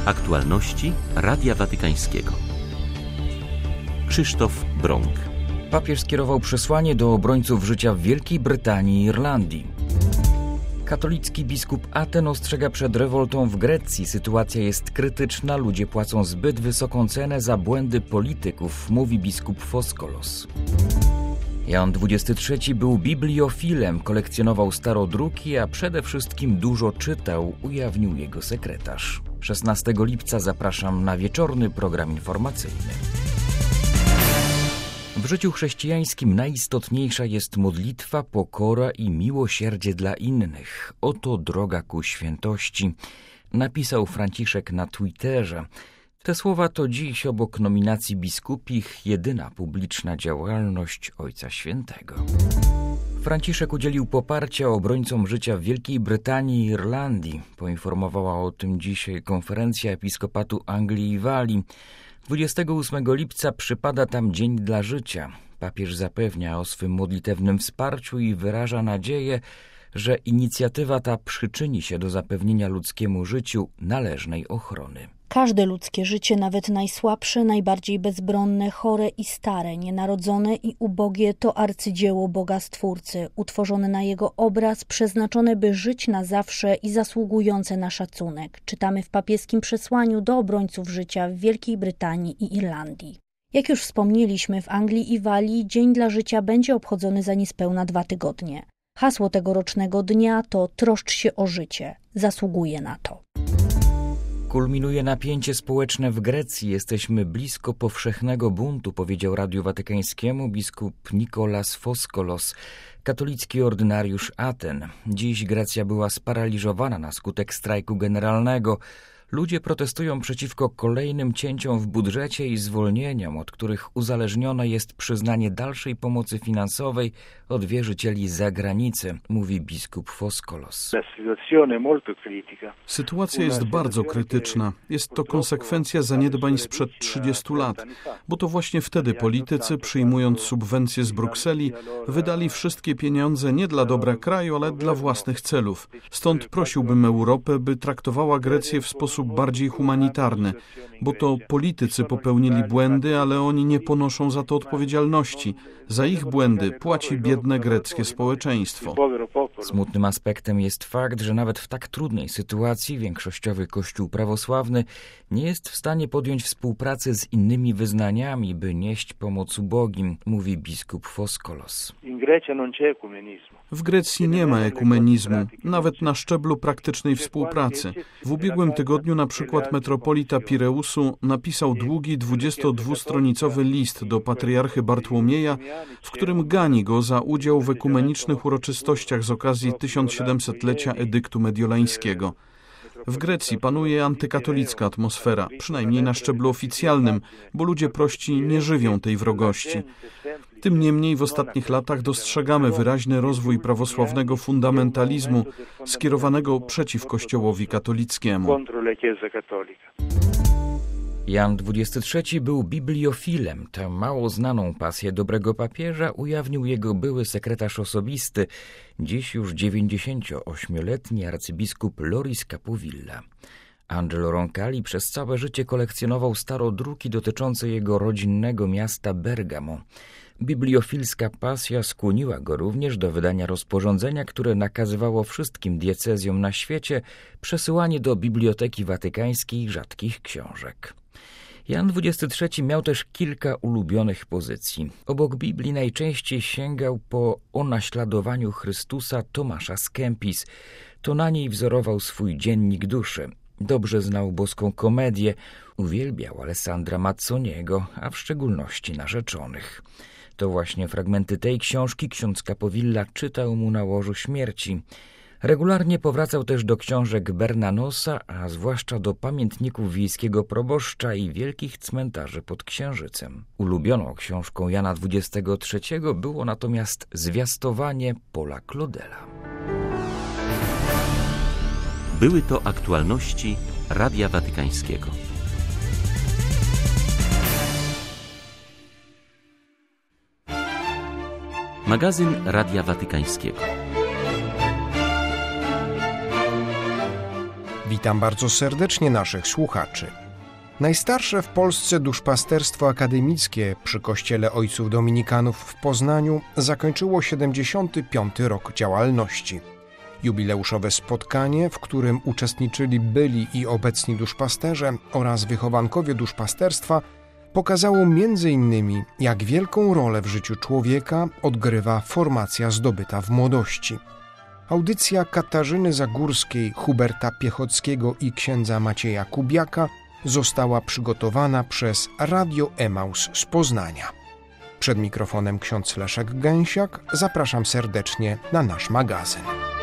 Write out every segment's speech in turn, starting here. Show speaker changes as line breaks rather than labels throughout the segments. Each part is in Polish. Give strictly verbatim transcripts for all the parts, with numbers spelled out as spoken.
Aktualności Radia Watykańskiego. Krzysztof Brąk.
Papież skierował przesłanie do obrońców życia w Wielkiej Brytanii i Irlandii. Katolicki biskup Aten ostrzega przed rewoltą w Grecji. Sytuacja jest krytyczna, ludzie płacą zbyt wysoką cenę za błędy polityków, mówi biskup Foskolos. Jan dwudziesty trzeci był bibliofilem, kolekcjonował starodruki, a przede wszystkim dużo czytał, ujawnił jego sekretarz. szesnastego lipca zapraszam na wieczorny program informacyjny. W życiu chrześcijańskim najistotniejsza jest modlitwa, pokora i miłosierdzie dla innych. Oto droga ku świętości, napisał Franciszek na Twitterze. Te słowa to dziś obok nominacji biskupich jedyna publiczna działalność Ojca Świętego. Franciszek udzielił poparcia obrońcom życia w Wielkiej Brytanii i Irlandii. Poinformowała o tym dzisiaj konferencja Episkopatu Anglii i Walii. dwudziestego ósmego lipca przypada tam Dzień dla Życia. Papież zapewnia o swym modlitewnym wsparciu i wyraża nadzieję, że inicjatywa ta przyczyni się do zapewnienia ludzkiemu życiu należnej ochrony.
Każde ludzkie życie, nawet najsłabsze, najbardziej bezbronne, chore i stare, nienarodzone i ubogie, to arcydzieło Boga Stwórcy, utworzone na Jego obraz, przeznaczone by żyć na zawsze i zasługujące na szacunek. Czytamy w papieskim przesłaniu do obrońców życia w Wielkiej Brytanii i Irlandii. Jak już wspomnieliśmy, w Anglii i Walii Dzień dla Życia będzie obchodzony za niespełna dwa tygodnie. Hasło tegorocznego dnia to troszcz się o życie. Zasługuje na to.
Kulminuje napięcie społeczne w Grecji. Jesteśmy blisko powszechnego buntu, powiedział Radiu Watykańskiemu biskup Nikolas Foskolos, katolicki ordynariusz Aten. Dziś Grecja była sparaliżowana na skutek strajku generalnego. Ludzie protestują przeciwko kolejnym cięciom w budżecie i zwolnieniom, od których uzależnione jest przyznanie dalszej pomocy finansowej od wierzycieli z zagranicy, mówi biskup Foskolos.
Sytuacja jest bardzo krytyczna. Jest to konsekwencja zaniedbań sprzed trzydziestu lat, bo to właśnie wtedy politycy, przyjmując subwencje z Brukseli, wydali wszystkie pieniądze nie dla dobra kraju, ale dla własnych celów. Stąd prosiłbym Europę, by traktowała Grecję w sposób bardziej humanitarny, bo to politycy popełnili błędy, ale oni nie ponoszą za to odpowiedzialności. Za ich błędy płaci biedne greckie społeczeństwo.
Smutnym aspektem jest fakt, że nawet w tak trudnej sytuacji większościowy Kościół prawosławny nie jest w stanie podjąć współpracy z innymi wyznaniami, by nieść pomoc ubogim, mówi biskup Foskolos.
W Grecji nie ma ekumenizmu, nawet na szczeblu praktycznej współpracy. W ubiegłym tygodniu na przykład metropolita Pireusu napisał długi dwudziestodwustronicowy list do patriarchy Bartłomieja, w którym gani go za udział w ekumenicznych uroczystościach z okazji tysiąc-siedemsetlecia edyktu mediolańskiego. W Grecji panuje antykatolicka atmosfera, przynajmniej na szczeblu oficjalnym, bo ludzie prości nie żywią tej wrogości. Tym niemniej w ostatnich latach dostrzegamy wyraźny rozwój prawosławnego fundamentalizmu skierowanego przeciw Kościołowi katolickiemu.
Jan dwudziesty trzeci był bibliofilem. Tę mało znaną pasję dobrego papieża ujawnił jego były sekretarz osobisty, dziś już dziewięćdziesięcioośmioletni arcybiskup Loris Capuvilla. Angelo Roncalli przez całe życie kolekcjonował starodruki dotyczące jego rodzinnego miasta Bergamo. Bibliofilska pasja skłoniła go również do wydania rozporządzenia, które nakazywało wszystkim diecezjom na świecie przesyłanie do Biblioteki Watykańskiej rzadkich książek. Jan dwudziesty trzeci miał też kilka ulubionych pozycji. Obok Biblii najczęściej sięgał po O naśladowaniu Chrystusa Tomasza z Kempis. To na niej wzorował swój dziennik duszy. Dobrze znał boską komedię, uwielbiał Alessandra Mazzoniego, a w szczególności Narzeczonych. To właśnie fragmenty tej książki ksiądz Capuvilla czytał mu na łożu śmierci. Regularnie powracał też do książek Bernanosa, a zwłaszcza do pamiętników wiejskiego proboszcza i wielkich cmentarzy pod Księżycem. Ulubioną książką Jana dwudziestego trzeciego było natomiast Zwiastowanie Paula Claudela.
Były to aktualności Radia Watykańskiego. Magazyn Radia Watykańskiego.
Witam bardzo serdecznie naszych słuchaczy. Najstarsze w Polsce duszpasterstwo akademickie przy Kościele Ojców Dominikanów w Poznaniu zakończyło siedemdziesiąty piąty rok działalności. Jubileuszowe spotkanie, w którym uczestniczyli byli i obecni duszpasterze oraz wychowankowie duszpasterstwa, pokazało między innymi, jak wielką rolę w życiu człowieka odgrywa formacja zdobyta w młodości. Audycja Katarzyny Zagórskiej, Huberta Piechockiego i księdza Macieja Kubiaka została przygotowana przez Radio Emaus z Poznania. Przed mikrofonem ksiądz Leszek Gęsiak. Zapraszam serdecznie na nasz magazyn.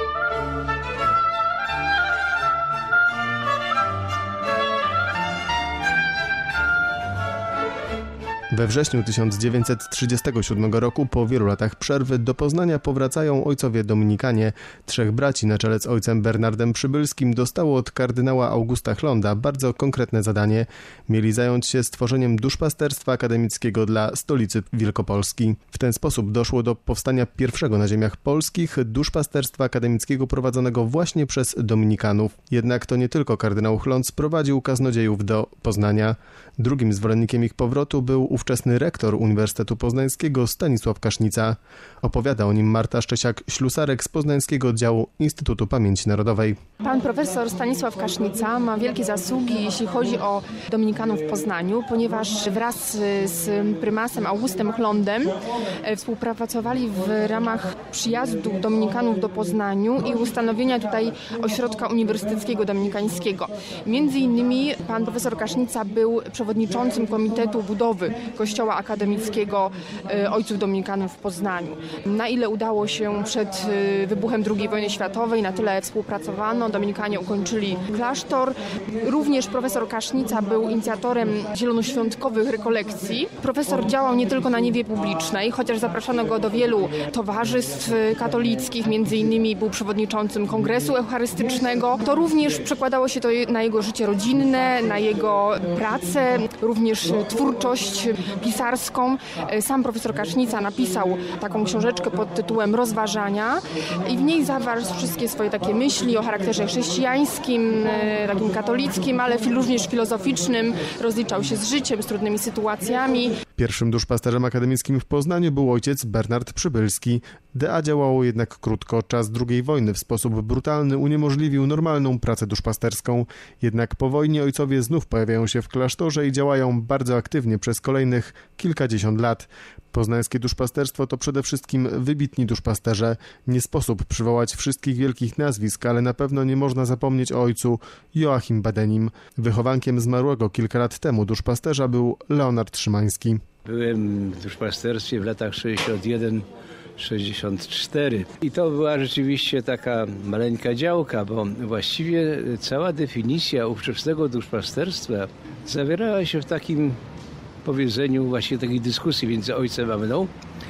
We wrześniu tysiąc dziewięćset trzydziestego siódmego roku, po wielu latach przerwy, do Poznania powracają ojcowie dominikanie. Trzech braci na czele z ojcem Bernardem Przybylskim dostało od kardynała Augusta Chlonda bardzo konkretne zadanie. Mieli zająć się stworzeniem duszpasterstwa akademickiego dla stolicy Wielkopolski. W ten sposób doszło do powstania pierwszego na ziemiach polskich duszpasterstwa akademickiego prowadzonego właśnie przez dominikanów. Jednak to nie tylko kardynał Chlond sprowadził kaznodziejów do Poznania. Drugim zwolennikiem ich powrotu był ówczesny rektor Uniwersytetu Poznańskiego Stanisław Kasznica. Opowiada o nim Marta Szczesiak-Ślusarek z Poznańskiego Oddziału Instytutu Pamięci Narodowej.
Pan profesor Stanisław Kasznica ma wielkie zasługi, jeśli chodzi o dominikanów w Poznaniu, ponieważ wraz z prymasem Augustem Chlondem współpracowali w ramach przyjazdu dominikanów do Poznaniu i ustanowienia tutaj ośrodka uniwersyteckiego dominikańskiego. Między innymi pan profesor Kasznica był przewodniczącym Komitetu Budowy Kościoła Akademickiego Ojców Dominikanów w Poznaniu. Na ile udało się przed wybuchem drugiej wojny światowej, na tyle współpracowano. Dominikanie ukończyli klasztor. Również profesor Kasznica był inicjatorem zielonoświątkowych rekolekcji. Profesor działał nie tylko na niwie publicznej, chociaż zapraszano go do wielu towarzystw katolickich, między innymi był przewodniczącym Kongresu Eucharystycznego. To również przekładało się to na jego życie rodzinne, na jego pracę, również twórczość pisarską. Sam profesor Kasznica napisał taką książeczkę pod tytułem Rozważania i w niej zawarł wszystkie swoje takie myśli o charakterze chrześcijańskim, takim katolickim, ale również filozoficznym. Rozliczał się z życiem, z trudnymi sytuacjami.
Pierwszym duszpasterzem akademickim w Poznaniu był ojciec Bernard Przybylski. D A działało jednak krótko. Czas drugiej wojny w sposób brutalny uniemożliwił normalną pracę duszpasterską. Jednak po wojnie ojcowie znów pojawiają się w klasztorze i działają bardzo aktywnie przez kolejnych kilkadziesiąt lat. Poznańskie duszpasterstwo to przede wszystkim wybitni duszpasterze. Nie sposób przywołać wszystkich wielkich nazwisk, ale na pewno nie można zapomnieć o ojcu Joachim Badenim. Wychowankiem zmarłego kilka lat temu duszpasterza był Leonard Szymański.
Byłem w duszpasterstwie w latach sześćdziesiąt jeden sześćdziesiąt cztery i to była rzeczywiście taka maleńka działka, bo właściwie cała definicja ówczesnego duszpasterstwa zawierała się w takim powiedzeniu, właśnie takiej dyskusji między ojcem a mną.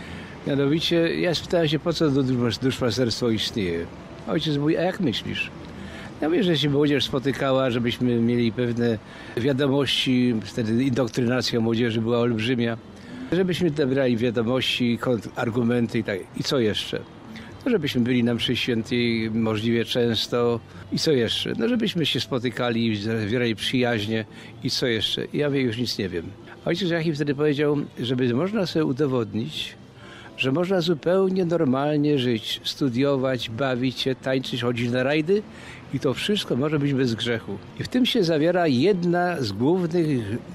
Mianowicie ja spytałem się, po co to duszpasterstwo istnieje. Ojciec mówi, a jak myślisz? Ja mówię, że się młodzież spotykała, żebyśmy mieli pewne wiadomości, wtedy indoktrynacja młodzieży była olbrzymia, żebyśmy dobrali wiadomości, argumenty i tak. I co jeszcze? No, żebyśmy byli na mszy świętej możliwie często. I co jeszcze? No, żebyśmy się spotykali, zawierali przyjaźnie. I co jeszcze? Ja mówię, już nic nie wiem. Ojciec Joachim wtedy powiedział, żeby można sobie udowodnić, że można zupełnie normalnie żyć, studiować, bawić się, tańczyć, chodzić na rajdy i to wszystko może być bez grzechu. I w tym się zawiera jedna z głównych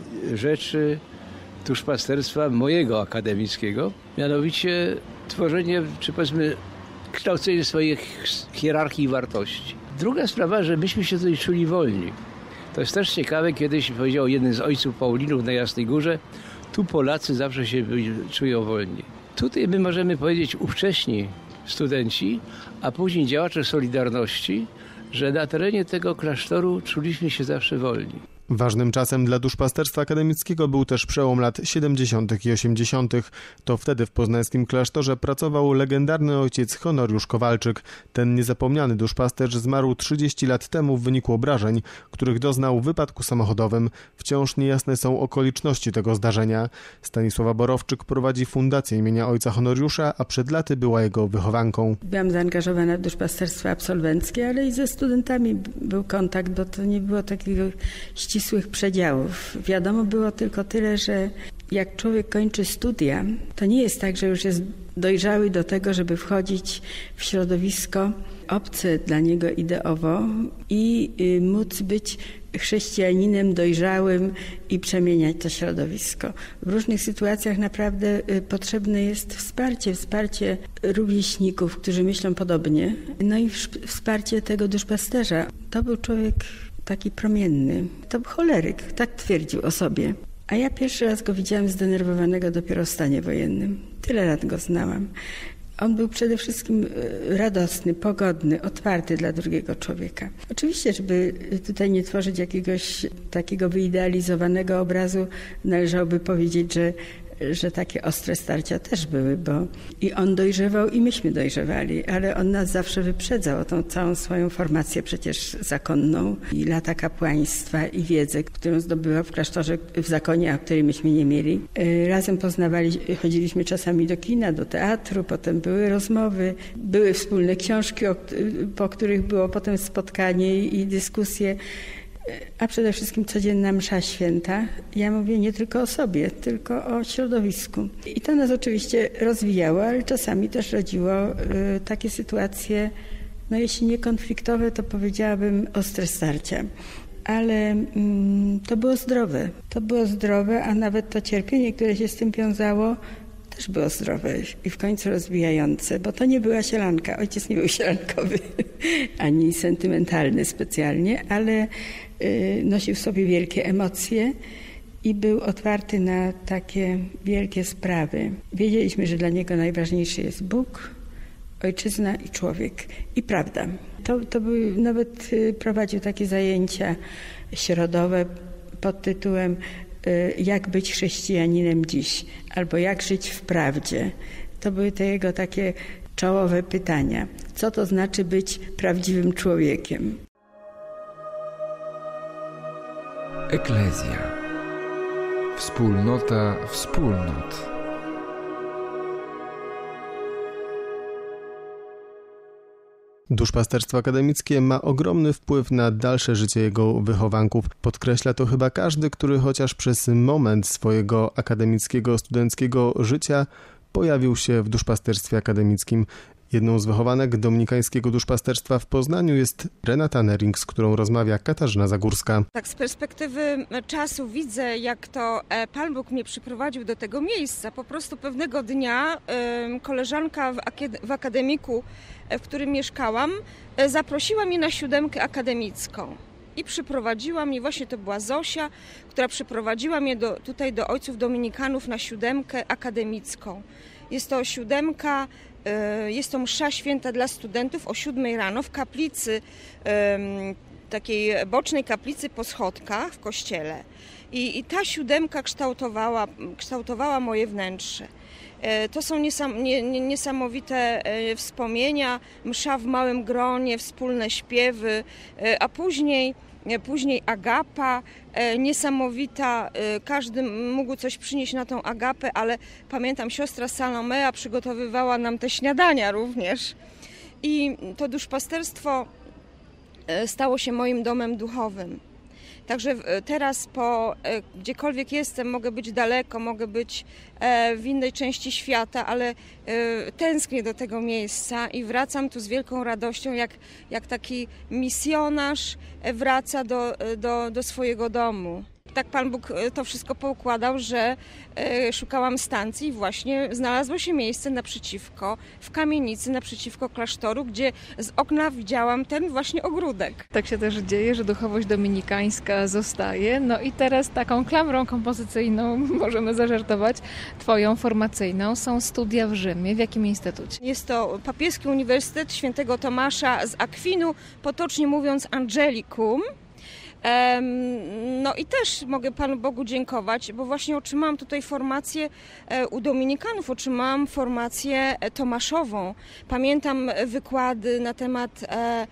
rzeczy duszpasterstwa mojego akademickiego, mianowicie tworzenie, czy powiedzmy, kształcenie swoich hierarchii wartości. Druga sprawa, że myśmy się tutaj czuli wolni. To jest też ciekawe, kiedyś powiedział jeden z ojców Paulinów na Jasnej Górze, tu Polacy zawsze się czują wolni. Tutaj my możemy powiedzieć ówcześni studenci, a później działacze Solidarności, że na terenie tego klasztoru czuliśmy się zawsze wolni.
Ważnym czasem dla duszpasterstwa akademickiego był też przełom lat siedemdziesiątych i osiemdziesiątych. To wtedy w poznańskim klasztorze pracował legendarny ojciec Honoriusz Kowalczyk. Ten niezapomniany duszpasterz zmarł trzydzieści lat temu w wyniku obrażeń, których doznał w wypadku samochodowym. Wciąż niejasne są okoliczności tego zdarzenia. Stanisława Borowczyk prowadzi fundację imienia ojca Honoriusza, a przed laty była jego wychowanką.
Byłam zaangażowana w duszpasterstwo absolwenckie, ale i ze studentami był kontakt, bo to nie było takiego ścisłych przedziałów. Wiadomo było tylko tyle, że jak człowiek kończy studia, to nie jest tak, że już jest dojrzały do tego, żeby wchodzić w środowisko obce dla niego ideowo i móc być chrześcijaninem dojrzałym i przemieniać to środowisko. W różnych sytuacjach naprawdę potrzebne jest wsparcie, wsparcie rówieśników, którzy myślą podobnie, no i wsparcie tego duszpasterza. To był człowiek taki promienny. To był choleryk, tak twierdził o sobie. A ja pierwszy raz go widziałam zdenerwowanego dopiero w stanie wojennym. Tyle lat go znałam. On był przede wszystkim radosny, pogodny, otwarty dla drugiego człowieka. Oczywiście, żeby tutaj nie tworzyć jakiegoś takiego wyidealizowanego obrazu, należałoby powiedzieć, że że takie ostre starcia też były, bo i on dojrzewał, i myśmy dojrzewali, ale on nas zawsze wyprzedzał o tą całą swoją formację przecież zakonną i lata kapłaństwa i wiedzę, którą zdobyła w klasztorze, w zakonie, a której myśmy nie mieli. Razem poznawali, chodziliśmy czasami do kina, do teatru, potem były rozmowy, były wspólne książki, po których było potem spotkanie i dyskusje. A przede wszystkim codzienna msza święta. Ja mówię nie tylko o sobie, tylko o środowisku. I to nas oczywiście rozwijało, ale czasami też rodziło y, takie sytuacje, no jeśli nie konfliktowe, to powiedziałabym ostre starcia. Ale mm, to było zdrowe. To było zdrowe, a nawet to cierpienie, które się z tym wiązało, też było zdrowe i w końcu rozwijające, bo to nie była sielanka. Ojciec nie był sielankowy, ani sentymentalny specjalnie, ale y, nosił w sobie wielkie emocje i był otwarty na takie wielkie sprawy. Wiedzieliśmy, że dla niego najważniejszy jest Bóg, ojczyzna i człowiek. I prawda. To, to był, nawet y, prowadził takie zajęcia środowe pod tytułem jak być chrześcijaninem dziś, albo jak żyć w prawdzie. To były te jego takie czołowe pytania. Co to znaczy być prawdziwym człowiekiem?
Eklezja. Wspólnota wspólnot.
Duszpasterstwo akademickie ma ogromny wpływ na dalsze życie jego wychowanków. Podkreśla to chyba każdy, który chociaż przez moment swojego akademickiego, studenckiego życia pojawił się w duszpasterstwie akademickim. Jedną z wychowanek dominikańskiego duszpasterstwa w Poznaniu jest Renata Nering, z którą rozmawia Katarzyna Zagórska.
Tak z perspektywy czasu widzę, jak to Pan Bóg mnie przyprowadził do tego miejsca. Po prostu pewnego dnia koleżanka w akademiku, w którym mieszkałam, zaprosiła mnie na siódemkę akademicką. I przyprowadziła mnie, właśnie to była Zosia, która przyprowadziła mnie do, tutaj do ojców dominikanów na siódemkę akademicką. Jest to siódemka, jest to msza święta dla studentów o siódmej rano w kaplicy, takiej bocznej kaplicy po schodkach w kościele. I, i ta siódemka kształtowała, kształtowała moje wnętrze. To są niesam, nie, nie, niesamowite wspomnienia, msza w małym gronie, wspólne śpiewy, a później, później agapa, niesamowita, każdy mógł coś przynieść na tą agapę, ale pamiętam, siostra Salomea przygotowywała nam te śniadania również. I to duszpasterstwo stało się moim domem duchowym. Także teraz po gdziekolwiek jestem, mogę być daleko, mogę być w innej części świata, ale tęsknię do tego miejsca i wracam tu z wielką radością, jak, jak taki misjonarz wraca do, do, do swojego domu. Tak Pan Bóg to wszystko poukładał, że szukałam stacji i właśnie znalazło się miejsce naprzeciwko, w kamienicy naprzeciwko klasztoru, gdzie z okna widziałam ten właśnie ogródek.
Tak się też dzieje, że duchowość dominikańska zostaje. No i teraz taką klamrą kompozycyjną, możemy zażartować, twoją formacyjną są studia w Rzymie. W jakim instytucie?
Jest to Papieski Uniwersytet Świętego Tomasza z Akwinu, potocznie mówiąc Angelicum. No i też mogę Panu Bogu dziękować, bo właśnie otrzymałam tutaj formację u dominikanów, otrzymałam formację tomaszową. Pamiętam wykłady na temat,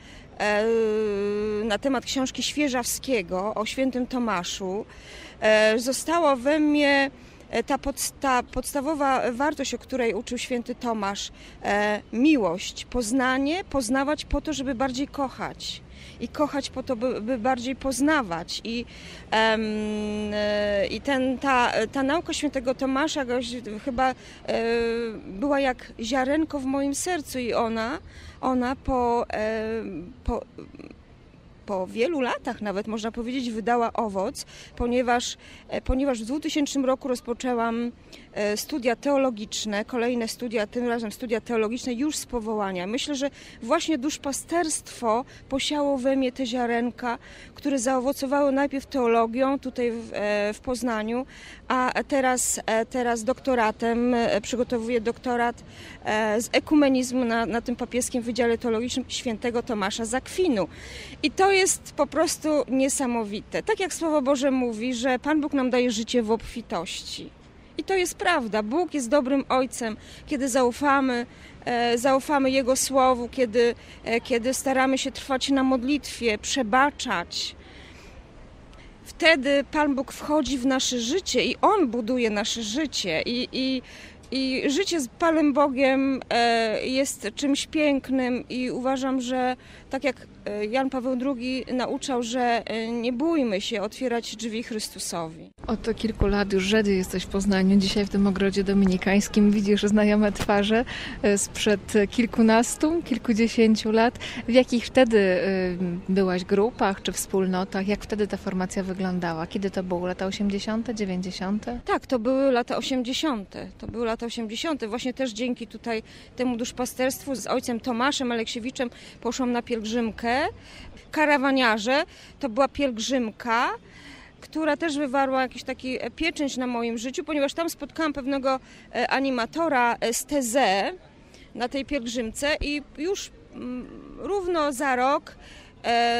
na temat książki Świeżawskiego o świętym Tomaszu. Zostało we mnie ta, podsta- podstawowa wartość, o której uczył święty Tomasz, miłość, poznanie, poznawać po to, żeby bardziej kochać. I kochać po to, by, by bardziej poznawać. I, um, i ten, ta, ta nauka świętego Tomasza chyba e, była jak ziarenko w moim sercu i ona, ona po, e, po, po wielu latach nawet, można powiedzieć, wydała owoc, ponieważ, ponieważ w dwutysięcznym roku rozpoczęłam studia teologiczne, kolejne studia, tym razem studia teologiczne już z powołania. Myślę, że właśnie duszpasterstwo posiało we mnie te ziarenka, które zaowocowały najpierw teologią tutaj w, w Poznaniu, a teraz, teraz doktoratem, przygotowuję doktorat z ekumenizmu na, na tym papieskim Wydziale Teologicznym świętego Tomasza z Akwinu. I to jest po prostu niesamowite. Tak jak Słowo Boże mówi, że Pan Bóg nam daje życie w obfitości. I to jest prawda. Bóg jest dobrym Ojcem, kiedy zaufamy, e, zaufamy Jego Słowu, kiedy, e, kiedy staramy się trwać na modlitwie, przebaczać. Wtedy Pan Bóg wchodzi w nasze życie i On buduje nasze życie. I, i, i życie z Panem Bogiem e, jest czymś pięknym i uważam, że tak jak Jan Paweł drugi nauczał, że nie bójmy się otwierać drzwi Chrystusowi.
Od kilku lat już Żedy jesteś w Poznaniu. Dzisiaj w tym ogrodzie dominikańskim widzisz znajome twarze sprzed kilkunastu, kilkudziesięciu lat. W jakich wtedy byłaś grupach czy wspólnotach? Jak wtedy ta formacja wyglądała? Kiedy to było? Lata osiemdziesiąte, dziewięćdziesiąte?
Tak, to były lata osiemdziesiąte. To były lata osiemdziesiąte. Właśnie też dzięki tutaj temu duszpasterstwu z ojcem Tomaszem Aleksiewiczem poszłam na pielgrzymkę. Karawaniarze to była pielgrzymka, która też wywarła jakiś taki pieczęć na moim życiu, ponieważ tam spotkałam pewnego animatora z T Z na tej pielgrzymce i już równo za rok e,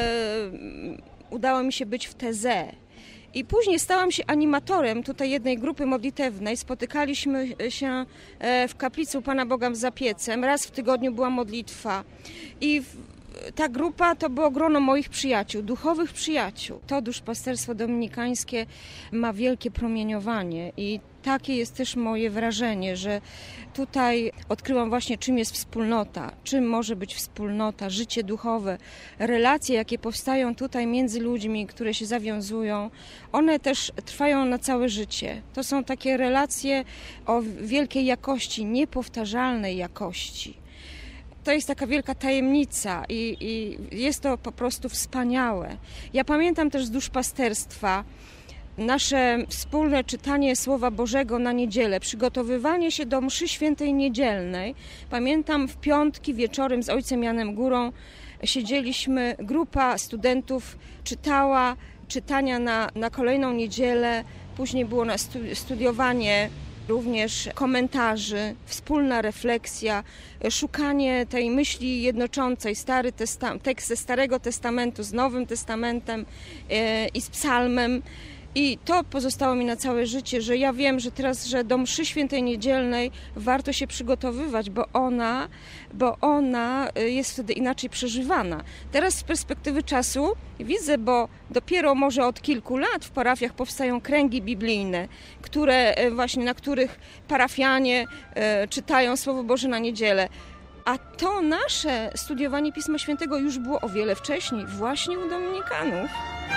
udało mi się być w T Z. I później stałam się animatorem tutaj jednej grupy modlitewnej. Spotykaliśmy się w kaplicy u Pana Boga w Zapiecem. Raz w tygodniu była modlitwa. I ta grupa to było grono moich przyjaciół, duchowych przyjaciół. To duszpasterstwo dominikańskie ma wielkie promieniowanie i takie jest też moje wrażenie, że tutaj odkryłam właśnie, czym jest wspólnota, czym może być wspólnota, życie duchowe, relacje, jakie powstają tutaj między ludźmi, które się zawiązują, one też trwają na całe życie. To są takie relacje o wielkiej jakości, niepowtarzalnej jakości. To jest taka wielka tajemnica i, i jest to po prostu wspaniałe. Ja pamiętam też z duszpasterstwa nasze wspólne czytanie Słowa Bożego na niedzielę, przygotowywanie się do mszy świętej niedzielnej. Pamiętam w piątki wieczorem z ojcem Janem Górą siedzieliśmy, grupa studentów czytała czytania na, na kolejną niedzielę, później było na studiowanie również komentarzy, wspólna refleksja, szukanie tej myśli jednoczącej, Stary Testa- tekst ze Starego Testamentu z Nowym Testamentem e, i z psalmem. I to pozostało mi na całe życie, że ja wiem, że teraz, że do mszy świętej niedzielnej warto się przygotowywać, bo ona, bo ona jest wtedy inaczej przeżywana. Teraz z perspektywy czasu widzę, bo dopiero może od kilku lat w parafiach powstają kręgi biblijne, które właśnie, na których parafianie e, czytają Słowo Boże na niedzielę. A to nasze studiowanie Pisma Świętego już było o wiele wcześniej, właśnie u dominikanów.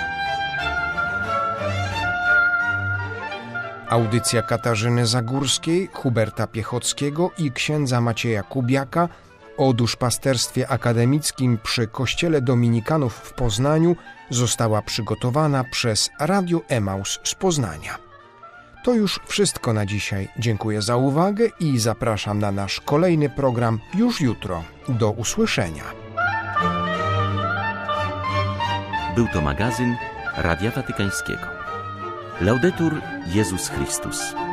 Audycja Katarzyny Zagórskiej, Huberta Piechockiego i księdza Macieja Kubiaka o duszpasterstwie akademickim przy Kościele Dominikanów w Poznaniu została przygotowana przez Radio Emaus z Poznania. To już wszystko na dzisiaj. Dziękuję za uwagę i zapraszam na nasz kolejny program już jutro. Do usłyszenia.
Był to magazyn Radia Watykańskiego. Laudetur Jezus Chrystus.